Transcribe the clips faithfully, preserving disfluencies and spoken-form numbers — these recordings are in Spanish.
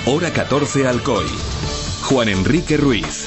Hora catorce Alcoy. Juan Enrique Ruiz.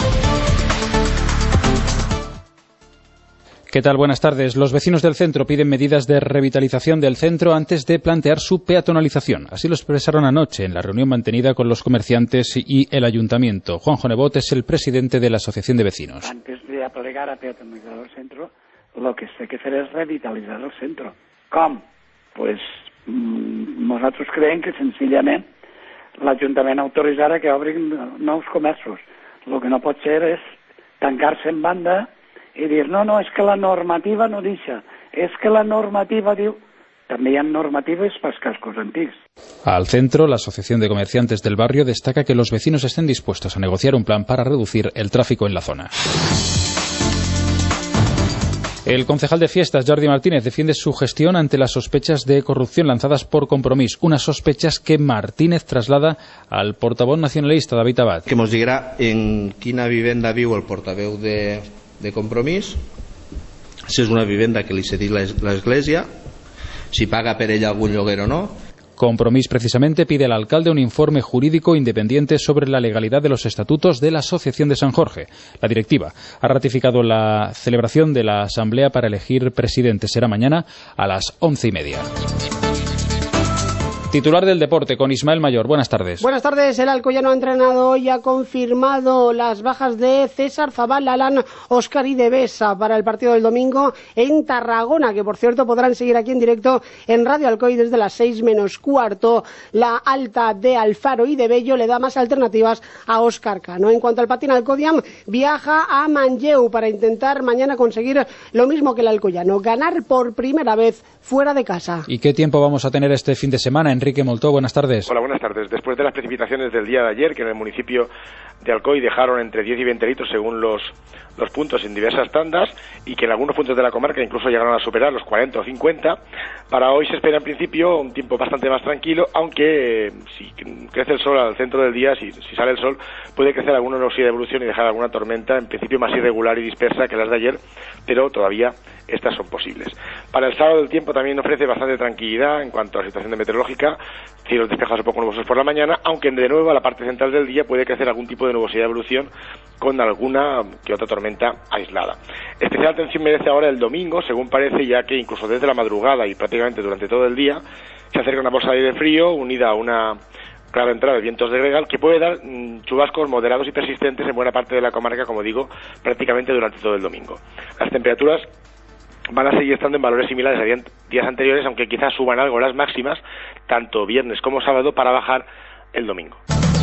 ¿Qué tal? Buenas tardes. Los vecinos del centro piden medidas de revitalización del centro antes de plantear su peatonalización. Así lo expresaron anoche en la reunión mantenida con los comerciantes y el ayuntamiento. Juanjo Nebot es el presidente de la Asociación de Vecinos. Antes de aplicar a peatonalizar el centro, lo que se hay que hacer es revitalizar el centro. Com? Pues mmm, nosaltres creiem que senzillament l'Ajuntament autoritzarà que obrin nous comerços. El que no pot ser és tancar-se en banda i dir, no, no, és que la normativa no deixa, és que la normativa diu... També hi ha normatives pels cascos antics. Al centro, la Asociación de Comerciantes del barrio destaca que los vecinos estén dispuestos a negociar un plan para reducir el tráfico en la zona. El concejal de fiestas, Jordi Martínez, defiende su gestión ante las sospechas de corrupción lanzadas por Compromís, unas sospechas que Martínez traslada al portavoz nacionalista, David Abad. Que ens dirà en quina vivenda viu el portaveu de, de Compromís, si és una vivenda que li cedí l'Església, si paga per ella algun lloguer o no. Compromís precisamente pide al alcalde un informe jurídico independiente sobre la legalidad de los estatutos de la Asociación de San Jorge. La directiva ha ratificado la celebración de la asamblea para elegir presidente. Será mañana a las once y media. Titular del deporte con Ismael Mayor. Buenas tardes. Buenas tardes. El alcoyano ha entrenado y ha confirmado las bajas de César Zabal, Alan, Óscar y Devesa para el partido del domingo en Tarragona, que por cierto podrán seguir aquí en directo en Radio Alcoy desde las seis menos cuarto. La alta de Alfaro y de Bello le da más alternativas a Óscar Cano. En cuanto al patín Alcodiam, viaja a Manlleu para intentar mañana conseguir lo mismo que el alcoyano, ganar por primera vez fuera de casa. ¿Y qué tiempo vamos a tener este fin de semana? Enrique Moltó, buenas tardes. Hola, buenas tardes. Después de las precipitaciones del día de ayer, que en el municipio de Alcoy dejaron entre diez y veinte litros según los, los puntos en diversas tandas, y que en algunos puntos de la comarca incluso llegaron a superar los cuarenta o cincuenta, para hoy se espera en principio un tiempo bastante más tranquilo, aunque eh, si crece el sol al centro del día, si, si sale el sol, puede crecer alguna nubosidad de evolución y dejar alguna tormenta, en principio más irregular y dispersa que las de ayer, pero todavía estas son posibles. Para el sábado el tiempo también ofrece bastante tranquilidad en cuanto a la situación meteorológica, cielos despejados un poco nubosos por la mañana, aunque de nuevo a la parte central del día puede crecer algún tipo de nubosidad de evolución con alguna que otra tormenta aislada. Especial atención merece ahora el domingo, según parece, ya que incluso desde la madrugada y prácticamente durante todo el día se acerca una bolsa de aire frío unida a una clara entrada de vientos de gregal que puede dar mmm, chubascos moderados y persistentes en buena parte de la comarca, como digo, prácticamente durante todo el domingo. Las temperaturas van a seguir estando en valores similares a días anteriores, aunque quizás suban algo las máximas, tanto viernes como sábado, para bajar el domingo.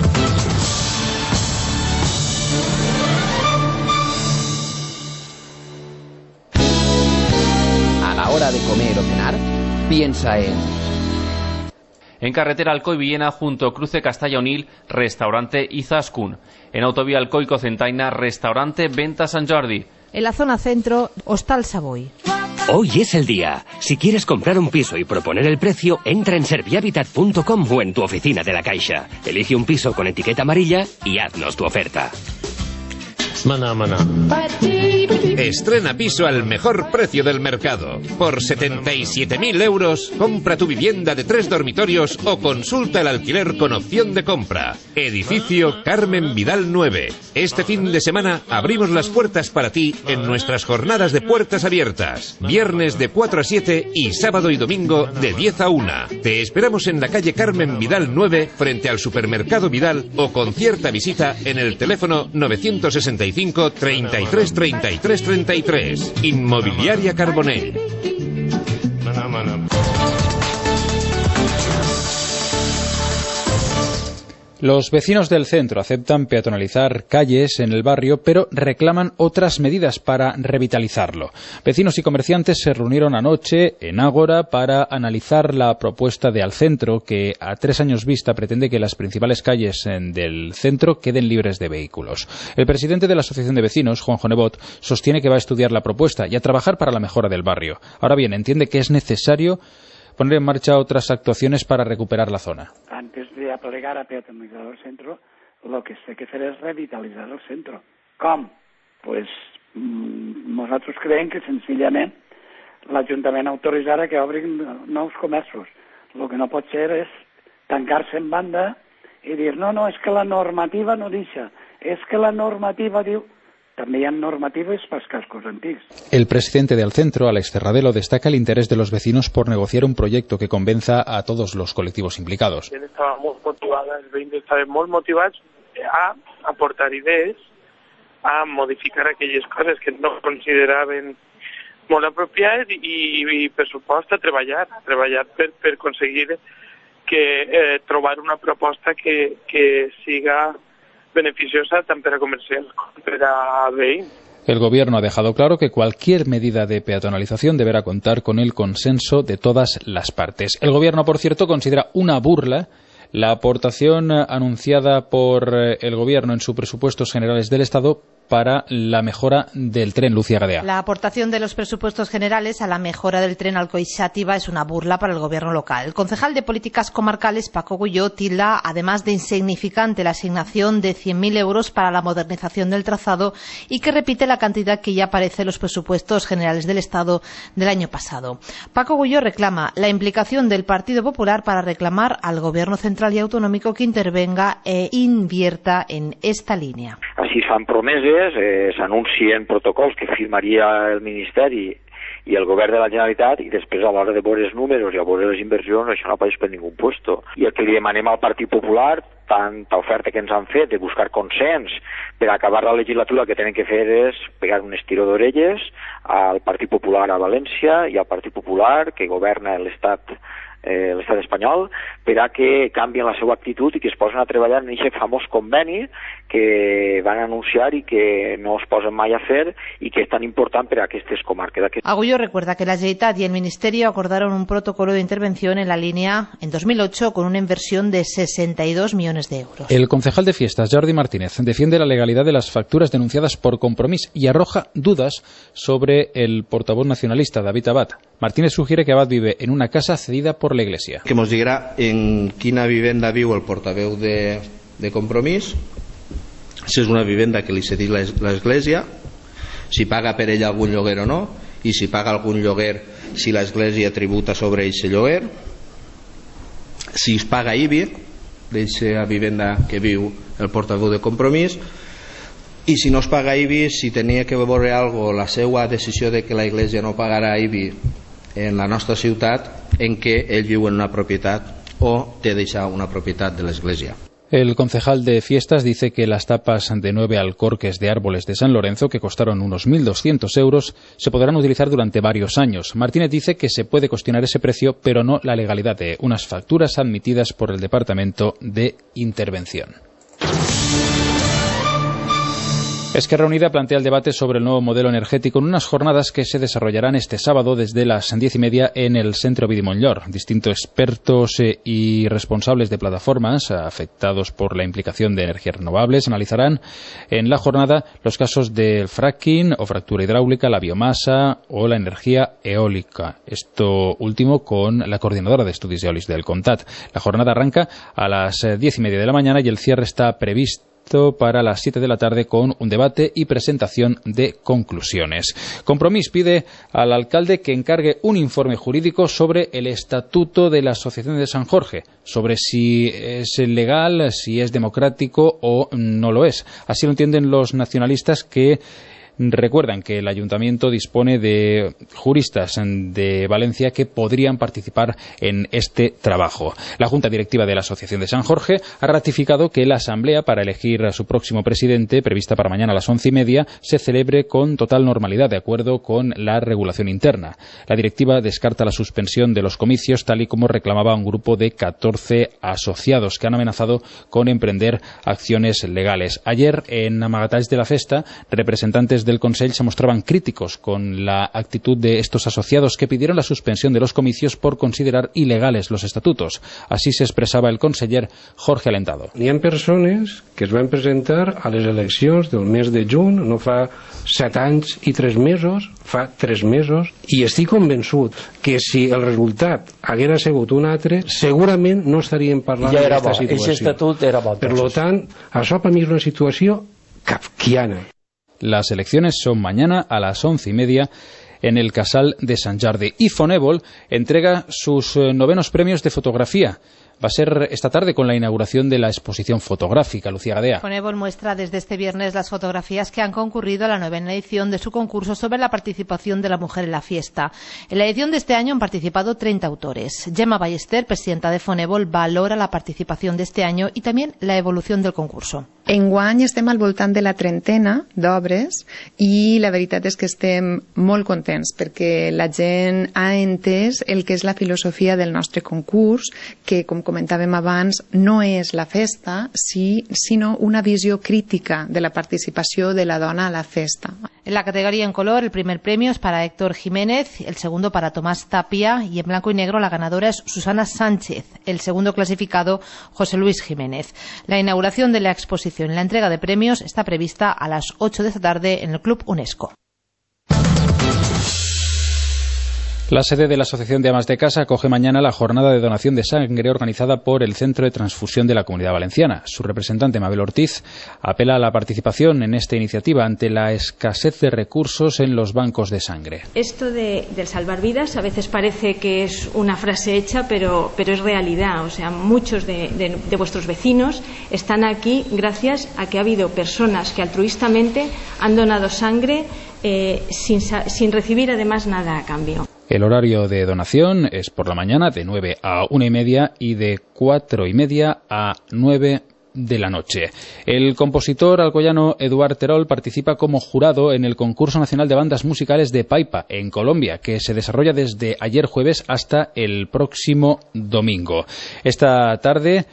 A la hora de comer o cenar, piensa en... En carretera Alcoy-Villena, junto Cruce Castalla-Onil, restaurante Izaskun. En autovía Alcoy-Cocentaina, restaurante Venta Sant Jordi. En la zona centro, Hostal Savoy. Hoy es el día. Si quieres comprar un piso y proponer el precio, entra en servihabitat punto com o en tu oficina de la Caixa. Elige un piso con etiqueta amarilla y haznos tu oferta. Maná, maná. Estrena piso al mejor precio del mercado. Por setenta y siete mil euros, compra tu vivienda de tres dormitorios o consulta el alquiler con opción de compra. Edificio Carmen Vidal nueve. Este fin de semana abrimos las puertas para ti en nuestras jornadas de puertas abiertas. Viernes de cuatro a siete y sábado y domingo de diez a una. Te esperamos en la calle Carmen Vidal nueve, frente al supermercado Vidal, o con cierta visita en el teléfono novecientos sesenta y cinco, treinta y tres, treinta y tres, treinta y tres. Inmobiliaria Carbonell. Los vecinos del centro aceptan peatonalizar calles en el barrio, pero reclaman otras medidas para revitalizarlo. Vecinos y comerciantes se reunieron anoche en Ágora para analizar la propuesta de Alcentro, que a tres años vista pretende que las principales calles del centro queden libres de vehículos. El presidente de la Asociación de Vecinos, Juanjo Nebot, sostiene que va a estudiar la propuesta y a trabajar para la mejora del barrio. Ahora bien, entiende que es necesario poner en marcha otras actuaciones para recuperar la zona. Antes de aplicar a peatonalizar el centro, lo que se hay que hacer es revitalizar el centro. Com? Pues mmm, nosaltres creiem que senzillament l'Ajuntament autoritzarà que obrin nous comerços. El que no pot ser és tancar-se en banda i dir, no, no, és que la normativa no deixa, és que la normativa diu... També hi ha normatives pels cascos antics. El presidente del centro, Alex Cerradelo, destaca el interés de los vecinos por negociar un proyecto que convenza a todos los colectivos implicados. La gent estava molt motivada, els veïns estaven molt motivats a aportar idees, a modificar aquelles coses que no consideraven molt apropiades i, i per supost, a treballar, a treballar per, per aconseguir que, eh, trobar una proposta que, que siga beneficiosa tanto para comerciantes como para veïns. El gobierno ha dejado claro que cualquier medida de peatonalización deberá contar con el consenso de todas las partes. El gobierno, por cierto, considera una burla la aportación anunciada por el gobierno en sus presupuestos generales del Estado para la mejora del tren Lucia-Gadea. La aportación de los presupuestos generales a la mejora del tren Alcoy-Xàtiva es una burla para el gobierno local. El concejal de Políticas Comarcales, Paco Gulló, tilda además de insignificante la asignación de cien mil euros para la modernización del trazado y que repite la cantidad que ya aparece en los presupuestos generales del Estado del año pasado. Paco Gulló reclama la implicación del Partido Popular para reclamar al gobierno central y autonómico que intervenga e invierta en esta línea. Així es fan promeses, eh, s'anuncien protocols que firmaria el Ministeri i el govern de la Generalitat i després a l'hora de veure els números i a veure les inversions això no apareix per ningú puesto. I el que li demanem al Partit Popular, tanta oferta que ens han fet de buscar consens per acabar la legislatura, que tenen que fer és pegar un estiró d'orelles al Partit Popular a València i al Partit Popular que governa l'Estat eh, l'estat espanyol, per a que canvien la seva actitud i que es posen a treballar en aquest famós conveni que van anunciar y que no es posen mai a fer y que es tan important per a aquestes comarques. Agulló recuerda que la Generalitat y el Ministerio acordaron un protocolo de intervención en la línea en dos mil ocho con una inversión de sesenta y dos millones de euros. El concejal de Fiestas, Jordi Martínez, defiende la legalidad de las facturas denunciadas por Compromís y arroja dudas sobre el portavoz nacionalista, David Abad. Martínez sugiere que Abad vive en una casa cedida por la Iglesia. Que ens diguera en quina vivenda viu el portaveu de, de Compromís, si és una vivenda que li cedí l'Església, si paga per ella algun lloguer o no, i si paga algun lloguer si l'Església tributa sobre eixe lloguer, si es paga I B I d'eixa vivenda que viu el portaveu de Compromís, i si no es paga I B I, si tenia que veure algo la seva decisió de que la Iglesia no pagarà I B I en la nostra ciutat, en què ell viu en una propietat o té deixar una propietat de l'Església. El concejal de Fiestas dice que las tapas de nueve alcorques de árboles de San Lorenzo, que costaron unos mil doscientos euros, se podrán utilizar durante varios años. Martínez dice que se puede cuestionar ese precio, pero no la legalidad de unas facturas admitidas por el Departamento de Intervención. Esquerra Unida plantea el debate sobre el nuevo modelo energético en unas jornadas que se desarrollarán este sábado desde las diez y media en el Centro Vidimontllor. Distintos expertos eh, y responsables de plataformas afectados por la implicación de energías renovables analizarán en la jornada los casos del fracking o fractura hidráulica, la biomasa o la energía eólica. Esto último con la coordinadora de estudios eólicos del CONTAT. La jornada arranca a las diez y media de la mañana y el cierre está previsto para las siete de la tarde con un debate y presentación de conclusiones. Compromís pide al alcalde que encargue un informe jurídico sobre el estatuto de la Asociación de San Jorge, sobre si es legal, si es democrático o no lo es. Así lo entienden los nacionalistas, que recuerdan que el ayuntamiento dispone de juristas de Valencia que podrían participar en este trabajo. La Junta Directiva de la Asociación de San Jorge ha ratificado que la asamblea para elegir a su próximo presidente, prevista para mañana a las once y media, se celebre con total normalidad, de acuerdo con la regulación interna. La directiva descarta la suspensión de los comicios, tal y como reclamaba un grupo de catorce asociados que han amenazado con emprender acciones legales. Ayer, en Amagatalls de la Festa, representantes del Consell se mostraban críticos con la actitud de estos asociados, que pidieron la suspensión de los comicios por considerar ilegales los estatutos. Así se expresaba el conseller Jorge Alentado. Hi ha persones que es van presentar a les eleccions del mes de juny, no fa set anys i tres mesos, fa tres mesos, i estic convençut que si el resultat haguera sigut un altre, segurament no estaríem parlant ja d'aquesta bo. situació. Aquest estatut era bo. Per tant, això per mi és una situació kafkiana. Las elecciones son mañana a las once y media en el Casal de Sant Jordi. Y Fonèvol entrega sus novenos premios de fotografía. va a ser esta tarde con la inauguración de la exposición fotográfica. Lucía Gadea. Fonevol muestra desde este viernes las fotografías que han concurrido a la novena edición de su concurso sobre la participación de la mujer en la fiesta. En la edición de este año han participado treinta autores. Gemma Ballester, presidenta de Fonevol, valora la participación de este año y también la evolución del concurso. Enguany estem al voltant de la trentena d'obres i la veritat és que estem molt contents perquè la gent ha entès el que és la filosofia del nostre concurs, que, com comentàvem abans, no és la festa, sí, sinó una visió crítica de la participació de la dona a la festa. En la categoría en color, el primer premio es para Héctor Jiménez, el segundo para Tomás Tapia y en blanco y negro la ganadora es Susana Sánchez, el segundo clasificado José Luis Jiménez. La inauguración de la exposición y la entrega de premios está prevista a las ocho de esta tarde en el Club UNESCO. La sede de la Asociación de Amas de Casa acoge mañana la jornada de donación de sangre organizada por el Centro de Transfusión de la Comunidad Valenciana. Su representante, Mabel Ortiz, apela a la participación en esta iniciativa ante la escasez de recursos en los bancos de sangre. Esto de, del salvar vidas a veces parece que es una frase hecha, pero, pero es realidad. O sea, muchos de, de, de vuestros vecinos están aquí gracias a que ha habido personas que altruistamente han donado sangre eh, sin, sin recibir además nada a cambio. El horario de donación es por la mañana de nueve a una y media y de cuatro y media a nueve de la noche. El compositor alcoyano Eduard Terol participa como jurado en el concurso nacional de bandas musicales de Paipa en Colombia, que se desarrolla desde ayer jueves hasta el próximo domingo. Esta tarde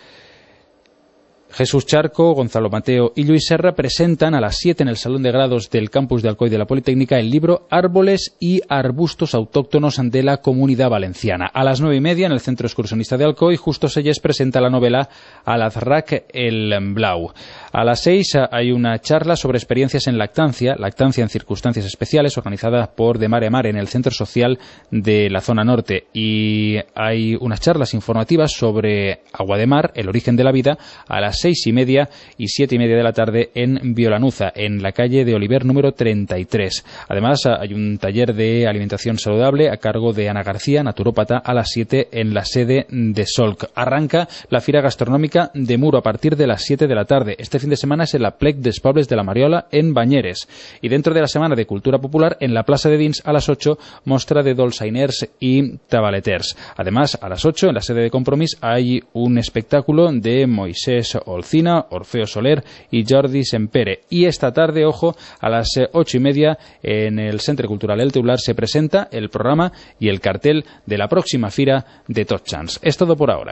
Jesús Charco, Gonzalo Mateo y Luis Serra presentan a las siete en el Salón de Grados del campus de Alcoy de la Politécnica el libro Árboles y arbustos autóctonos de la Comunidad Valenciana. A las nueve y media en el Centro Excursionista de Alcoy, Justo Selles presenta la novela Alazrak el Blau. A las seis hay una charla sobre experiencias en lactancia, lactancia en circunstancias especiales, organizada por De Mare a Mare en el Centro Social de la Zona Norte. Y hay unas charlas informativas sobre agua de mar, el origen de la vida, a las seis y media y siete y media de la tarde en Violanuza, en la calle de Oliver número treinta y tres. Además, hay un taller de alimentación saludable a cargo de Ana García, naturópata, a las siete en la sede de Solc. Arranca la Fira Gastronómica de Muro a partir de las siete de la tarde. Este fin de semana es el Aplec dels Pobles de la Mariola en Bañeres. Y dentro de la Semana de Cultura Popular, en la Plaza de Dins, a las ocho, mostra de dolçainers y tabaleters. Además, a las ocho, en la sede de Compromís, hay un espectáculo de Moisés Olcina, Orfeo Soler y Jordi Sempere. Y esta tarde, ojo, a las ocho y media en el Centre Cultural El Teular se presenta el programa y el cartel de la próxima Fira de Tots Sants. Es todo por ahora.